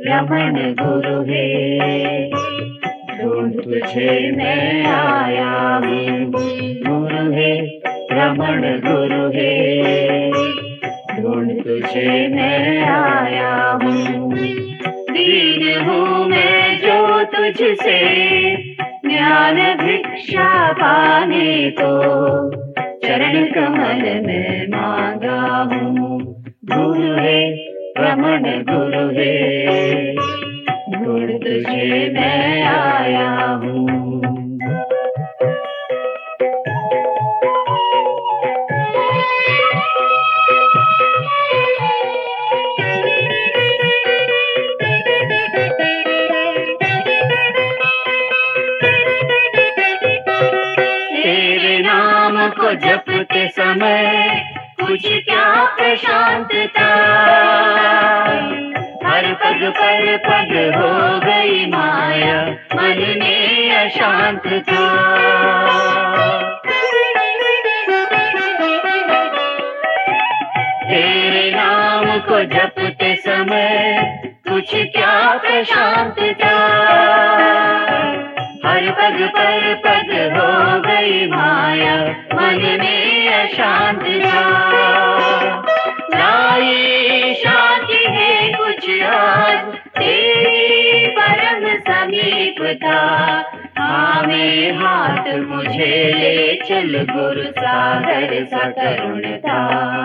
रमण गुरु है। ढूंढ तुझे मैं आया हूँ, गुरु है रमण गुरु है। ढूंढ तुझे मैं आया हूँ, दीन हूँ मैं जो तुझसे ज्ञान भिक्षा पाने को चरण कमल में मांगा हूँ। गुरु है रमण गुरु है, ढूंढ तुझे मैं आया हूँ। तेरे नाम को जपते समय कुछ क्या प्रशांतता, हर पग पर पग हो गई माया, मन में अशांत था। तेरे नाम को जपते समय कुछ क्या प्रशांत था, हर पग पर पग हो गई माया, मन में अशांत था। लाई शांति है कुछ आज तेरी परम समीपता, थामे हाथ मुझे ले चल गुरु सागर सा करुणता।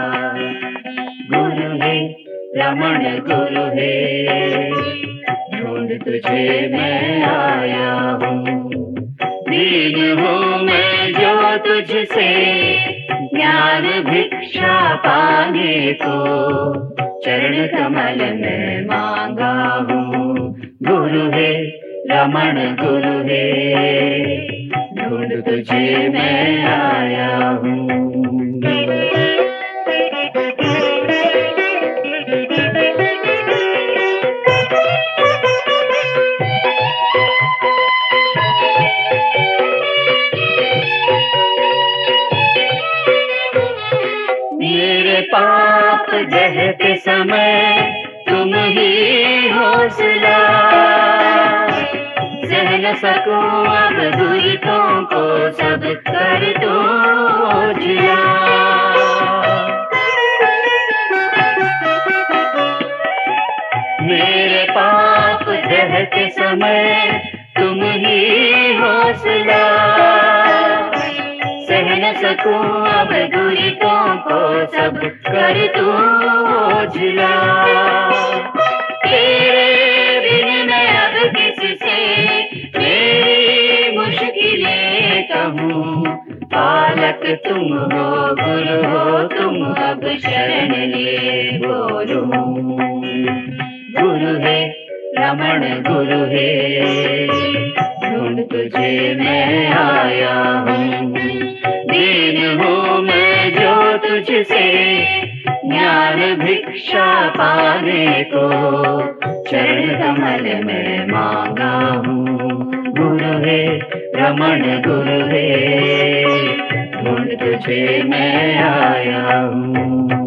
गुरु है रमण गुरु है, ढूंढ तुझे मैं आया हूँ, दीन हूँ मैं जो तुझसे ज्ञान भिक्षा पाने को चरण कमल में मांगा हूँ। गुरु है रमण गुरु है, ढूंढ तुझे मैं आया हूँ। मेरे पाप जहते समय तुम ही हौसला, सह न सकूं अब दुरितों को सब कर दो ओझला। मेरे पाप जहते समय तुम ही हौसला, सह न सकूं अब दुरितों को सब कर दूं ओझला। तेरे बिन मैं अब किससे मेरी मुश्किलें कहूँ, पालक तुम हो गुरु हो तुम अब शरण ले बोलूं। गुरु है रमण गुरु है, ढूंढ तुझे मैं आया हूँ, दीन हूँ मैं जो तुझसे ज्ञान भिक्षा पाने को चरण कमल में मांगा हूँ। गुरु है रमण गुरु है, ढूंढ तुझे मैं आया हूँ।